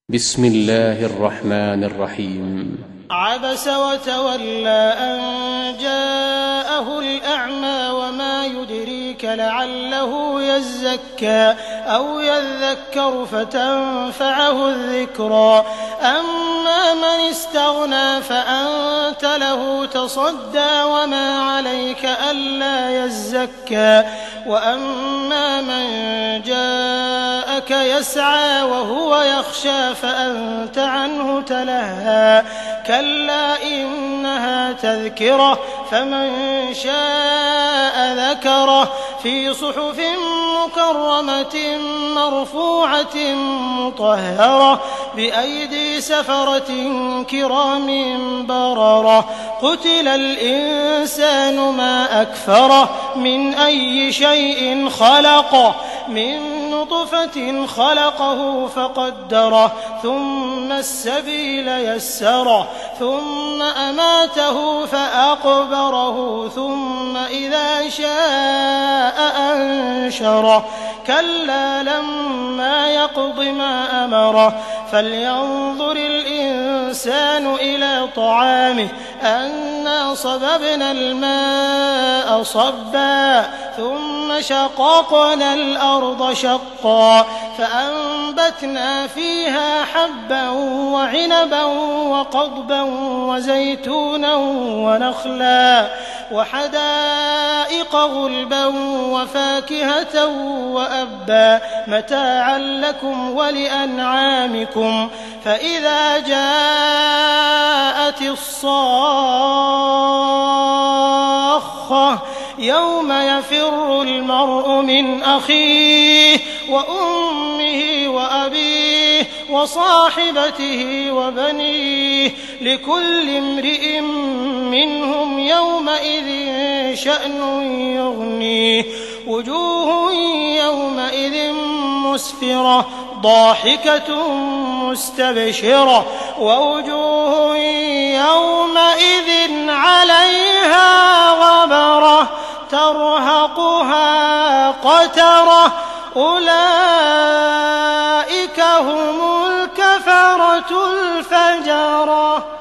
بسم الله الرحمن الرحيم. عبس وتولى أن جاءه الأعمى وما يدريك لعله يزكى أو يذكر فتنفعه الذكرى. أما من استغنى فأنت له تصدى وما عليك ألا يزكى. وأما من جاءك يسعى وهو يخشى فأنت عنه تلهى. كلا إنها تذكرة فمن شاء ذكره في صحف مكرمة مرفوعة مطهرة بأيدي سفرة كرام بررة. قتل الإنسان ما أكفره من أي شيء خلقه من نطفة خلقه فقدره ثم السبيل يسره ثم أماته فأقبره ثم إذا شاء أنشره. كلا لما يقض ما أمره فلينظر الإنسان إلى طعامه أنا صببنا الماء صبا ثم شققنا الأرض شقا فأنبتنا فيها حبا وعنبا وقضبا وزيتونا ونخلا وحدائق غلبا وفاكهة وأبا متاعا لكم ولأنعامكم. فإذا جاءت الصاخة يوم يفر المرء من أخيه وأمه وأبيه وصاحبته وبنيه لكل امرئ منهم يومئذ شأن يغنيه. وجوه يومئذ مسفرة ضاحكة مستبشرة ووجوه يومئذ عليها غبرة ترهقها قترة. أولئك هم الكفرة الفجرة.